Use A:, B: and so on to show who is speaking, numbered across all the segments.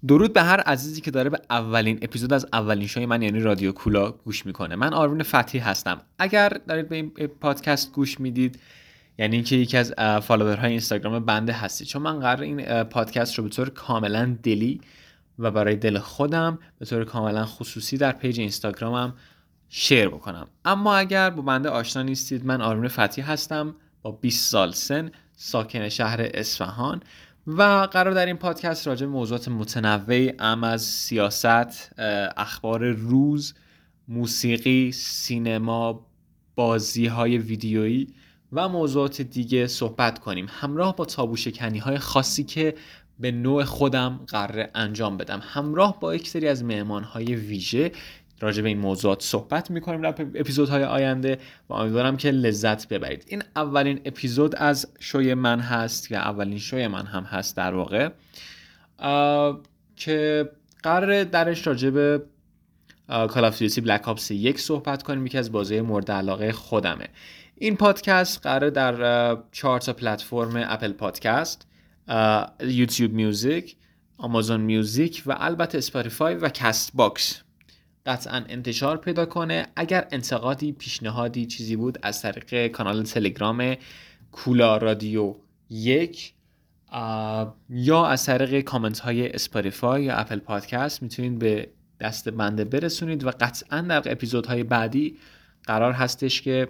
A: درود به هر عزیزی که داره به اولین اپیزود از اولین شوی من یعنی رادیو کولا گوش میکنه. من آرمین فتحی هستم. اگر دارید به این پادکست گوش میدید یعنی اینکه یکی از فالوورهای اینستاگرام بنده هستید، چون من قرار این پادکست رو به طور کاملا دلی و برای دل خودم به طور کاملا خصوصی در پیج اینستاگرامم شیر بکنم. اما اگر با بنده آشنا نیستید، من آرمین فتحی هستم با 20 سال سن، ساکن شهر اصفهان و قرار در این پادکست راجع به موضوعات متنوعی از سیاست، اخبار روز، موسیقی، سینما، بازی‌های ویدیویی و موضوعات دیگه صحبت کنیم، همراه با تابو شکنی‌های خاصی که به نوع خودم قراره انجام بدم، همراه با یک سری از مهمان‌های ویژه. راجع به این موضوعات صحبت می‌کنیم در اپیزودهای آینده و امیدوارم که لذت ببرید. این اولین اپیزود از شوی من هست و اولین شوی من هم هست در واقع، که قراره درش راجع به Call of Duty Black Ops 1 صحبت کنیم، یکی از بازی‌های مورد علاقه خودمه. این پادکست قراره در 4 تا پلتفرم اپل پادکست، یوتیوب میوزیک، آمازون میوزیک و البته اسپاتیفای و کست باکس قطعا انتشار پیدا کنه. اگر انتقادی، پیشنهادی، چیزی بود، از طریق کانال تلگرام کولا رادیو 1 یا از طریق کامنت های اسپاتیفای یا اپل پادکست میتونید به دست بنده برسونید و قطعا در اپیزودهای بعدی قرار هستش که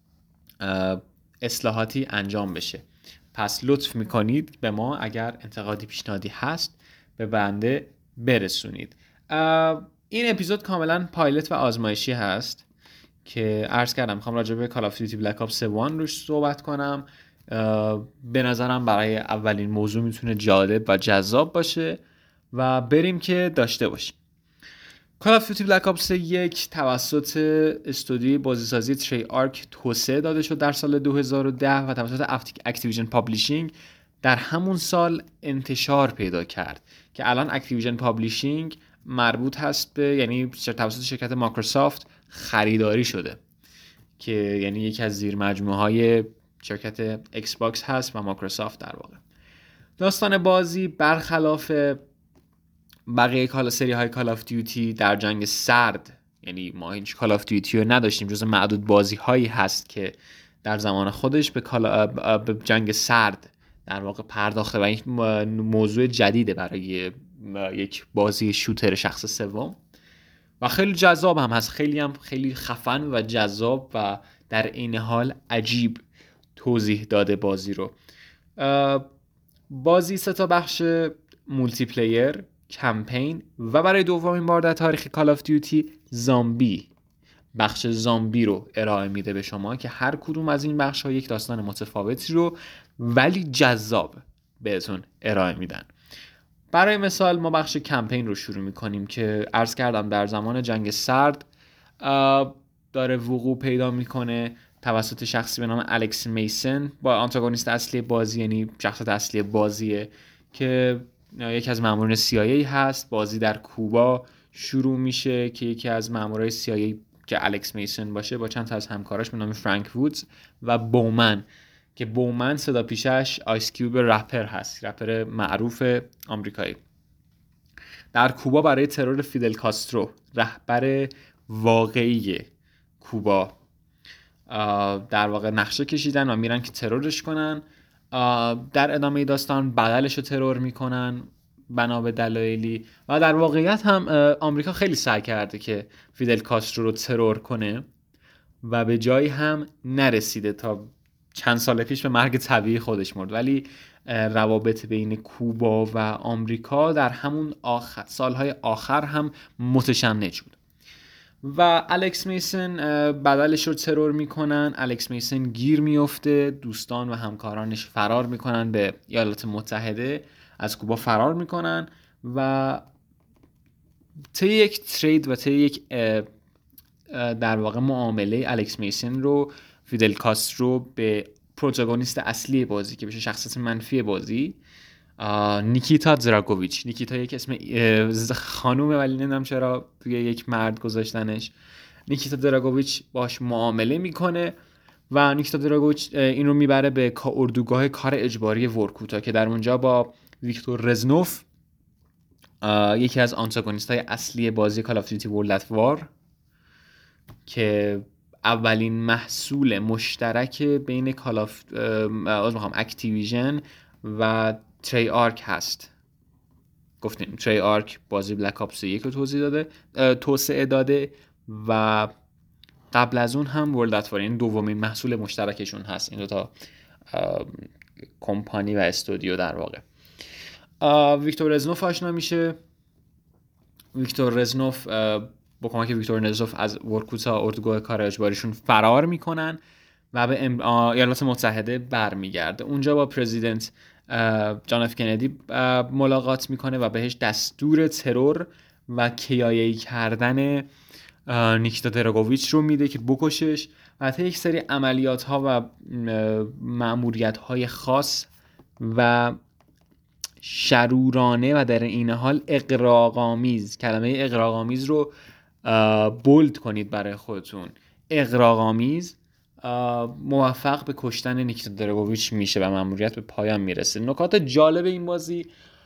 A: اصلاحاتی انجام بشه. پس لطف میکنید به ما اگر انتقادی، پیشنهادی هست به بنده برسونید. این اپیزود کاملا پایلت و آزمایشی هست که عرض کردم میخوام راجع به Call of Duty Black Ops 1 روش صحبت کنم. به نظرم برای اولین موضوع میتونه جالب و جذاب باشه و بریم که داشته باشیم. Call of Duty Black Ops 1 توسط استودیوی بازیسازی تریارک توسعه داده شد در سال 2010 و توسط اکتیویژن پابلیشینگ در همون سال انتشار پیدا کرد که الان اکتیویژن پابلیشینگ مربوط هست به، یعنی توسط شرکت مایکروسافت خریداری شده که یعنی یکی از زیر مجموعه های شرکت ایکس باکس هست و مایکروسافت. در واقع داستان بازی برخلاف بقیه سری های کال آف دیوتی در جنگ سرد، یعنی ما هیچ کال آف دیوتی رو نداشتیم، جز معدود بازی هایی هست که در زمان خودش به جنگ سرد در واقع پرداخته و این موضوع جدیده برای یک بازی شوتر شخص سوم و خیلی جذاب هم هست، خیلی خفن و جذاب و در این حال عجیب توضیح داده بازی رو. بازی 3 تا بخش مولتی پلیر، کمپین و برای دومین بار در تاریخ کال آف دیوتی بخش زامبی رو ارائه میده به شما که هر کدوم از این بخش ها یک داستان متفاوتی رو ولی جذاب بهتون ارائه میدن. برای مثال ما بخش کمپین رو شروع میکنیم که عرض کردم در زمان جنگ سرد داره وقوع پیدا میکنه توسط شخصی به نام الکس میسن با آنتاگونیست اصلی بازی، یعنی شخصیت اصلی بازیه که یکی از مامورین CIA هست. بازی در کوبا شروع میشه که یکی از مامورای CIA که الکس میسن باشه با چند تا از همکاراش به نام فرانک وودز و بومن، که بومن صدا پیشش آیس کیوب رپر هست، رپر معروف آمریکایی، در کوبا برای ترور فیدل کاسترو رهبر واقعی کوبا در واقع نقشه کشیدن و میرن که ترورش کنن. در ادامه داستان بدلش رو ترور میکنن بنا به دلایلی و در واقعیت هم آمریکا خیلی سعی کرده که فیدل کاسترو رو ترور کنه و به جایی هم نرسیده تا چند سال پیش به مرگ طبیعی خودش مرد، ولی روابط بین کوبا و آمریکا در همون سالهای آخر هم متشنج بود و الکس میسن بدلش رو ترور میکنن. الکس میسن گیر میفته، دوستان و همکارانش فرار میکنن به ایالات متحده، از کوبا فرار میکنن و طی یک ترید و طی یک در واقع معامله الکس میسن رو فیدل کاسترو به پروتاگونیست اصلی بازی که بشه شخصیت منفی بازی، نیکیتا دراگوویچ، نیکیتا یک اسم خانومه ولی نمیدونم چرا توی یک مرد گذاشتنش، نیکیتا دراگوویچ باش معامله میکنه و نیکیتا دراگوویچ این رو میبره به اردوگاه کار اجباری ورکوتا که در اونجا با ویکتور رزنوف یکی از آنتاگونیست های اصلی بازی کال آف دیوتی ورلد ات وار که اولین محصول مشترک بین اکتیویژن و تری آرک هست. گفتیم تری آرک بازی بلک آپس 1 رو توسعه داده و قبل از اون هم ورلد ات وار، این دومین محصول مشترکشون هست، این دوتا کمپانی و استودیو در واقع. ویکتور رزنوف آشنا میشه. ویکتور رزنوف با کمک ویکتور رزنوف از ورکوتا اردوگاه کار اجباریشون فرار میکنن و به ایالات متحده برمیگرده. اونجا با پرزیدنت جان اف کندی ملاقات میکنه و بهش دستور ترور و کیایی کردن نیکیتا دراگوویچ رو میده که بکشش و تا یک سری عملیات ها و مأموریت های خاص و شرورانه و در این حال اغراق‌آمیز، کلمه اغراق‌آمیز رو بولد کنید برای خودتون، اغراق‌آمیز، موفق به کشتن نیکیتا دراگوویچ میشه و مأموریت به پایان میرسه. نکات جالب این بازی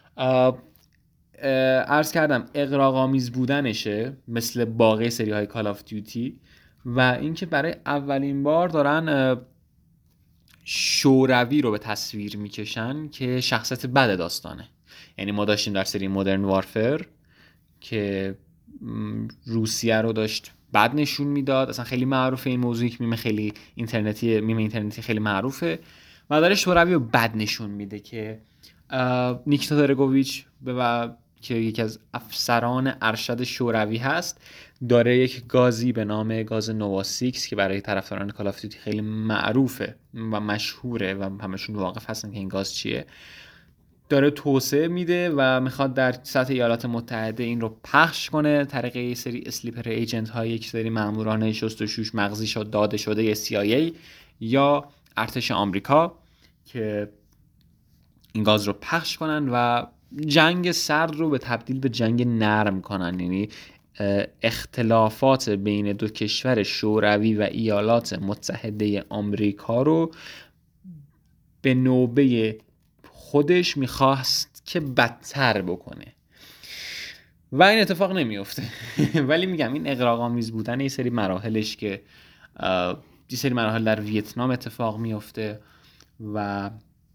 A: عرض کردم اغراق‌آمیز بودنشه مثل باقی سری های کال آف دیوتی و اینکه برای اولین بار دارن شوروی رو به تصویر میکشن که شخصیت بد داستانه. یعنی ما داشتیم در سری مدرن وارفر که روسیه رو داشت بد نشون میداد، اصلا خیلی معروفه این موضوع، یک میم اینترنتی خیلی معروفه و داره شوروی رو بد نشون میده که نیکیتا دراگوویچ که یکی از افسران ارشد شوروی هست داره یک گازی به نام گاز نووا 6 که برای طرفداران کال آف دیوتی خیلی معروفه و مشهوره و همشون واقف هستن که این گاز چیه، داره توسعه میده و میخواد در سطح ایالات متحده این رو پخش کنه طریق یه سری اسلیپر ایجنت های یک سری ماموران شستشوش مغزی داده شده CIA یا ارتش آمریکا که این گاز رو پخش کنن و جنگ سرد رو به تبدیل به جنگ نرم کنن. یعنی اختلافات بین دو کشور شوروی و ایالات متحده آمریکا رو به نوبه خودش میخواست که بدتر بکنه و این اتفاق نمیفته. ولی میگم این اغراق‌آمیز بودن یه سری مراحلش که یه سری مراحل در ویتنام اتفاق میفته و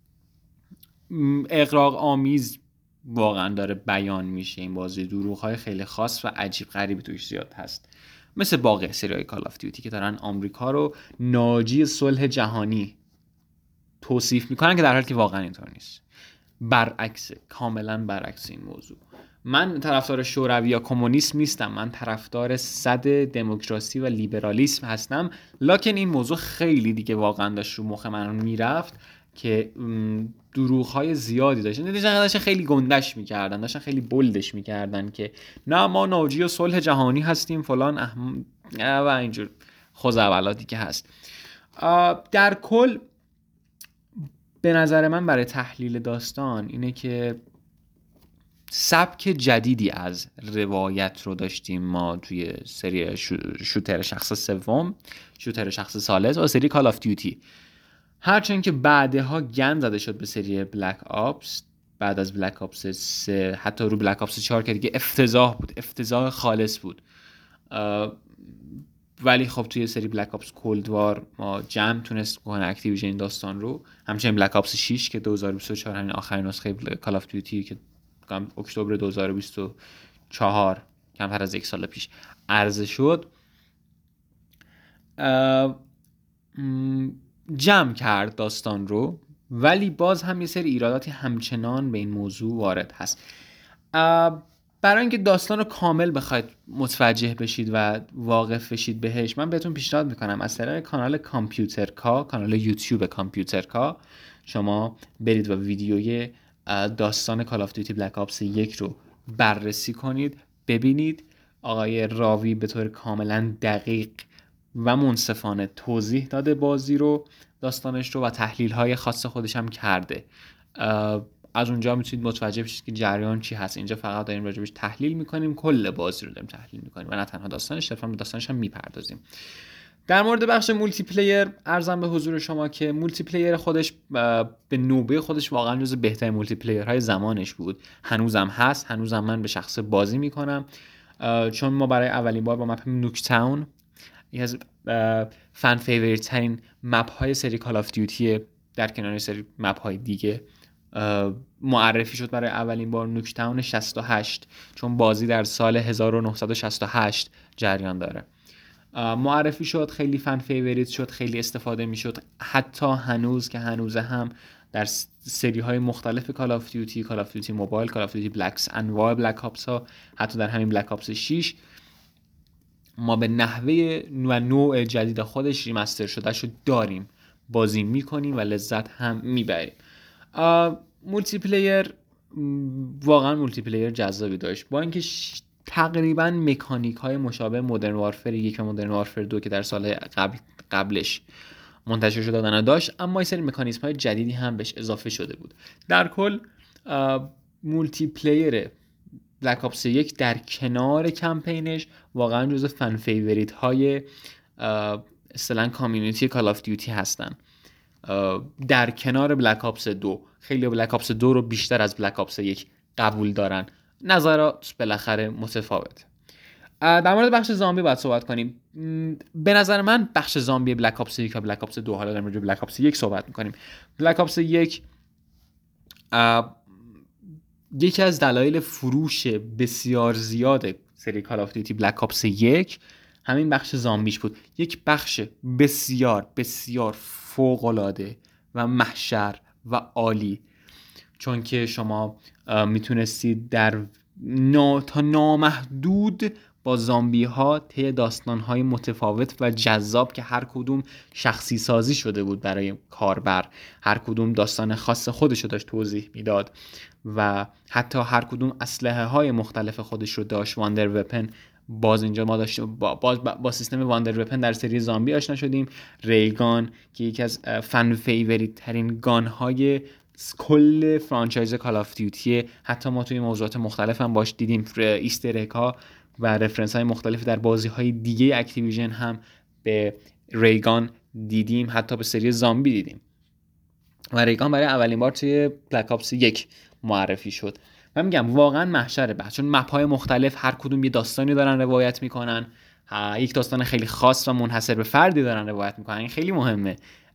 A: اغراق‌آمیز واقعا داره بیان میشه این بازی. دروغ‌های خیلی خاص و عجیب غریبی توش زیاد هست، مثل باقی سری‌های کال آف دیوتی که دارن آمریکا رو ناجی صلح جهانی توصیف میکنن که در حالی که واقعا اینطور نیست. برعکسه، کاملا برعکس این موضوع. من طرفدار شوروی یا کمونیسم نیستم، من طرفدار صد دموکراسی و لیبرالیسم هستم، لکن این موضوع خیلی دیگه واقعا داشت رو مخ من میرفت که دروغ‌های زیادی داشتن، داشتن خیلی گندش میکردن، داشتن خیلی بولدش میکردن که نه ما ناجی و صلح جهانی هستیم فلان و اینجور خوزعبلاتی که هست. در کل به نظر من برای تحلیل داستان اینه که سبک جدیدی از روایت رو داشتیم ما توی سری شوتر شخص سوم، شوتر شخص ثالث و سری کال آف دیوتی. هرچند که بعدها گند زده شد به سری بلک آپس، بعد از بلک آپس 3 حتی رو بلک آپس 4 که دیگه افتضاح بود، افتضاح خالص بود. ولی خب توی سری بلک آپس کولد وار ما جمع تونست کنه اکتیویژن این داستان رو. همچنین بلک آپس 6 که 2024 همین آخرین نسخه کال آف دیوتی که اکتبر 2024 کمتر از یک سال پیش عرضه شد جمع کرد داستان رو، ولی باز هم یه سری ایراداتی همچنان به این موضوع وارد هست. برای اینکه داستان رو کامل بخواید متوجه بشید و واقف بشید بهش، من بهتون پیشنهاد میکنم از طریق کانال کامپیوترکا، کانال یوتیوب کامپیوترکا، شما برید و ویدیوی داستان کال آف دیوتی بلک آپس 1 رو بررسی کنید، ببینید. آقای راوی به طور کاملا دقیق و منصفانه توضیح داده بازی رو، داستانش رو، و تحلیل های خاص خودش هم کرده. از اونجا میتونید متوجه بشید که جریان چی هست. اینجا فقط داریم راجبش تحلیل میکنیم، کل بازی رو داریم تحلیل میکنیم و نه تنها داستانش، صرفا به داستانش هم میپردازیم. در مورد بخش مولتی پلیر عرضم به حضور شما که مولتی پلیر خودش به نوبه خودش واقعا جز بهترین مولتی پلیرهای زمانش بود. هنوزم هست، هنوزم من به شخص بازی میکنم، چون ما برای اولین بار با مپ نوکتاون، یکی از فن فیوریت ترین مپ های سری کال آف دیوتی در کنار سری مپ های دیگه معرفی شد برای اولین بار نوکتاون 68، چون بازی در سال 1968 جریان داره. معرفی شد، خیلی فن فیوریت شد، خیلی استفاده میشد، حتی هنوز که هنوزه هم در سری های مختلف کال آف دیوتی موبایل، کال آف دیوتی بلکس انواع بلک آپس ها، حتی در همین بلک آپس 6 ما به نحوه و نوع جدید خودش ریمستر شده شو داریم، بازی میکنیم و لذت هم میبریم. مولتی پلیر واقعا مولتی پلیر جذابی داشت، با اینکه تقریبا مکانیک های مشابه مدرن وارفر 1 و مدرن وارفر 2 که در سال قبلش منتشر شده دادن داشت، اما یه سری مکانیزم های جدیدی هم بهش اضافه شده بود. در کل مولتی پلیر بلک آپس 1 در کنار کمپینش واقعا جزو فن فیوریت های اصطلاحاً کامیونیتی کال آف دیوتی هستن. در کنار بلک آپس 2 خیلی بلک آپس 2 رو بیشتر از بلک آپس 1 قبول دارن، نظرات بالاخره متفاوت. در مورد بخش زامبی باید صحبت کنیم. به نظر من بخش زامبی بلک آپس 1 و بلک آپس 2، حالا در مورد بلک آپس 1 صحبت میکنیم، بلک آپس 1 یکی از دلایل فروش بسیار زیاد سری کال آف دیوتی بلک آپس 1 همین بخش زامبیش بود. یک بخش بسیار بسیار فوق‌العاده و محشر و عالی، چون که شما میتونستید در تا نامحدود با زامبی ها طی داستان های متفاوت و جذاب که هر کدوم شخصی سازی شده بود برای کاربر، هر کدوم داستان خاص خودش رو داشت توضیح میداد و حتی هر کدوم اسلحه های مختلف خودش رو داشت. واندر وپن باز اینجا ما داشتیم با سیستم واندر وپن در سری زامبی آشنا شدیم. ریگان که یکی از فن فیوریت ترین گان های کل فرانچایز کال آف دیوتی، حتی ما توی موضوعات مختلف هم باش دیدیم، ایستر اگ ها و رفرنس های مختلف در بازی های دیگه اکتیویژن هم به ریگان دیدیم، حتی به سری زامبی دیدیم و ریگان برای اولین بار توی بلک آپس 1 معرفی شد. من میگم واقعا محشره بحث، چون مپ های مختلف هر کدوم یه داستانی دارن روایت میکنن، یک داستان خیلی خاص و منحصر به فردی دارن روایت میکنن. این خیلی مهمه.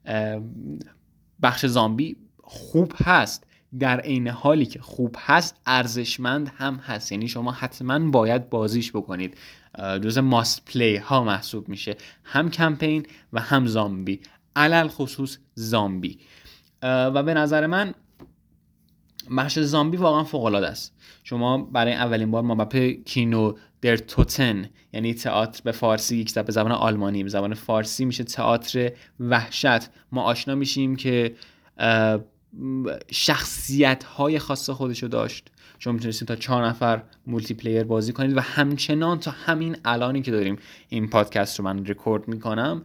A: بخش زامبی خوب هست، در عین حالی که خوب هست ارزشمند هم هست، یعنی شما حتما باید بازیش بکنید، جز ماست پلی ها محسوب میشه، هم کمپین و هم زامبی، علل خصوص زامبی. و به نظر من بخش زامبی واقعا فوق العاده است. شما برای اولین بار ما مپ کینو در توتن، یعنی تئاتر به فارسی، یک به زبان آلمانی، به زبان فارسی میشه تئاتر وحشت، ما آشنا میشیم که شخصیت های خاص خودشو داشت. شما میتونستید تا 4 نفر مولتی پلیر بازی کنید و همچنان تا همین الانی که داریم این پادکست رو من رکورد میکنم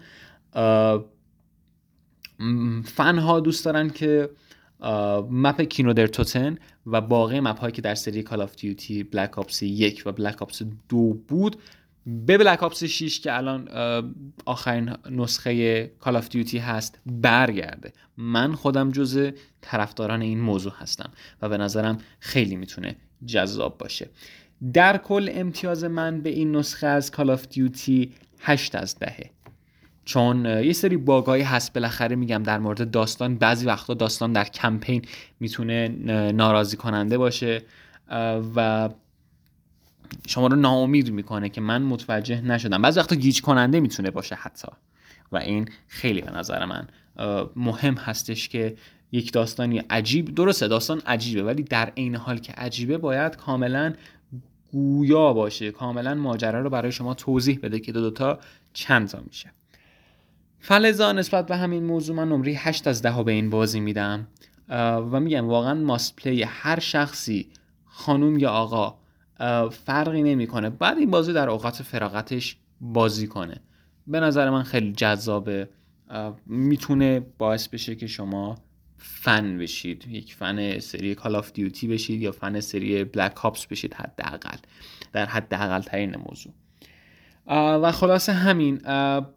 A: فن ها دوست دارن که مپ کینو در توتن و باقی مپ هایی که در سری کال آف دیوتی بلک آپس 1 و بلک آپس 2 بود به بلک آپس 6 که الان آخرین نسخه کال آف دیوتی هست برگرده. من خودم جز طرفداران این موضوع هستم و به نظرم خیلی میتونه جذاب باشه. در کل امتیاز من به این نسخه از کال آف دیوتی 8 از 10، چون یه سری باگایی هست بالاخره. میگم در مورد داستان، بعضی وقتا داستان در کمپین میتونه ناراضی کننده باشه و شما رو ناامید میکنه که من متوجه نشدم، بعضی وقتا گیج کننده میتونه باشه حتی، و این خیلی به نظر من مهم هستش که یک داستانی عجیب، درسته داستان عجیبه ولی در عین حال که عجیبه باید کاملا گویا باشه، کاملا ماجرا رو برای شما توضیح بده که دو تا چند تا میشه. فلزا نسبت به همین موضوع من نمره 8 از 10 به این بازی میدم و میگم واقعا ماست پلی، هر شخصی خانوم یا آقا فرقی نمیکنه بعد این بازی در اوقات فراغتش بازی کنه. به نظر من خیلی جذابه، میتونه باعث بشه که شما فن بشید، یک فن سری کال آف دیوتی بشید یا فن سری بلک آپس بشید، حداقل در حداقل ترین موضوع. و خلاصه همین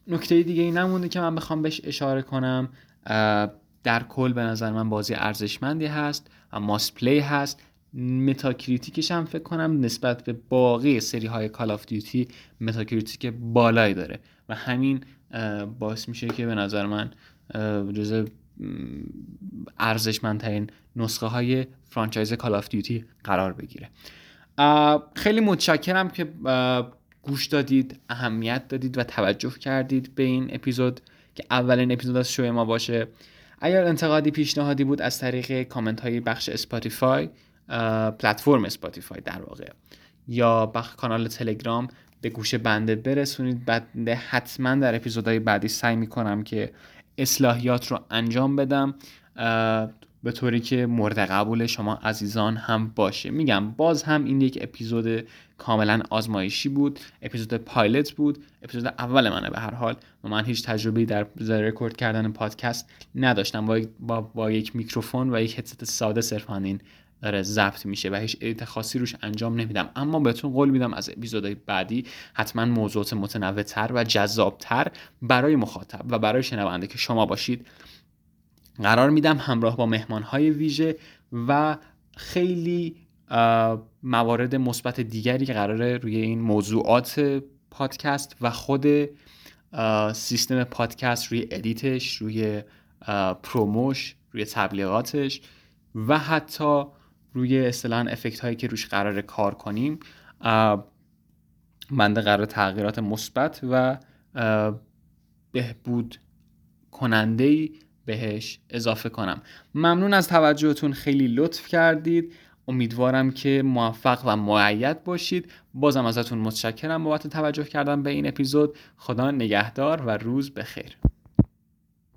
A: نکته دیگه ای نمونده که من بخوام بهش اشاره کنم. در کل به نظر من بازی ارزشمندی هست و ماست پلی هست. متاکریتیکش هم فکر کنم نسبت به باقی سری های کال آف دیوتی متاکریتیک بالایی داره و همین باعث میشه که به نظر من جزء ارزشمندترین نسخه های فرانچایز کال آف دیوتی قرار بگیره. خیلی متشکرم که گوش دادید، اهمیت دادید و توجه کردید به این اپیزود که اولین اپیزود از شو ما باشه. اگر انتقادی پیشنهادی بود از طریق کامنت های بخش اسپاتیفای، پلتفرم اسپاتیفای در واقع، یا بخش کانال تلگرام به گوش بنده برسونید. بعد حتما در اپیزودهای بعدی سعی میکنم که اصلاحیات رو انجام بدم به طوری که مورد قبول شما عزیزان هم باشه. میگم باز هم این یک اپیزود کاملا آزمایشی بود، اپیزود پایلت بود، اپیزود اول منه به هر حال و من هیچ تجربه‌ای در رکورد کردن پادکست نداشتم. با یک میکروفون و یک هدست ساده صرفاً این داره ضبط میشه و هیچ ادیت خاصی روش انجام نمیدم، اما بهتون قول میدم از اپیزودهای بعدی حتما موضوعات متنوع‌تر و جذابتر برای مخاطب و برای شنونده که شما باشید قرار میدم، همراه با مهمانهای ویژه و خیلی موارد مثبت دیگری که قراره روی این موضوعات پادکست و خود سیستم پادکست، روی ادیتش، روی پروموش، روی تبلیغاتش و حتی روی اصطلاحاً افکت هایی که روش قراره کار کنیم بنده قرار تغییرات مثبت و بهبود کننده‌ای بهش اضافه کنم. ممنون از توجهتون، خیلی لطف کردید. امیدوارم که موفق و مؤید باشید. بازم ازتون متشکرم بابت توجه کردن به این اپیزود. خدا نگهدار و روز بخیر.